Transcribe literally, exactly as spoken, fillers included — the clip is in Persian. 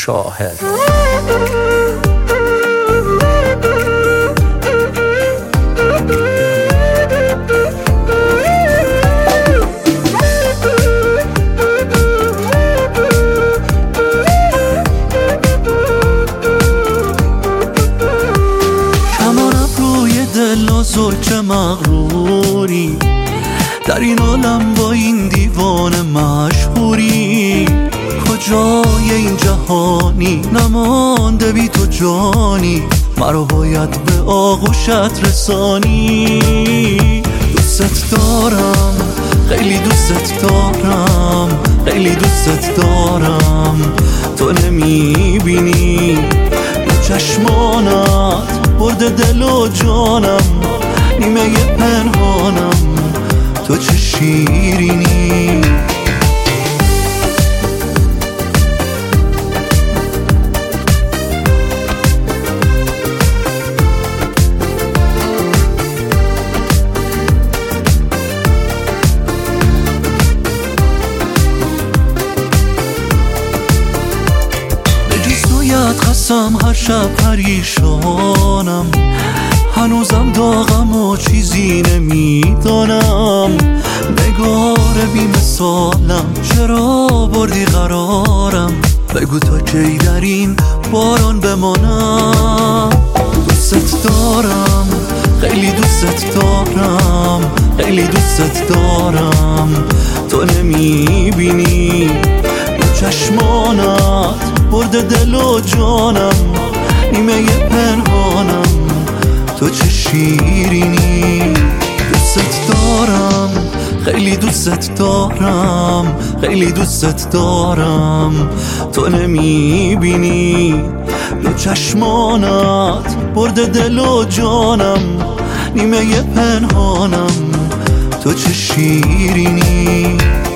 شاهد. زلچه مغروری در این عالم با این دیوان مشهوری، کجای این جهانی نمانده بی تو جانی، مرا باید به آغوشت رسانی. دوست دارم خیلی دوست دارم خیلی دوست دارم، تو نمیبینی چشمانت برده دل و جانم، نیمه پنهانم تو چه شیرینی. قسم هر شب پریشانم، هنوزم داغم و چیزی نمیدانم، نگار بی مثالم چرا بردی قرارم، بگو تا کی در این باران بمانم. دوست دارم خیلی دوست دارم خیلی دوست دارم، تو نمیبینی چشمانت برده دل و جانم، نیمه پنهانم تو چه شیرینی. دوست دارم خیلی دوست دارم خیلی دوست دارم، تو نمیبینی دو چشمانت برده دل و جانم، نیمه پنهانم تو چه شیرینی.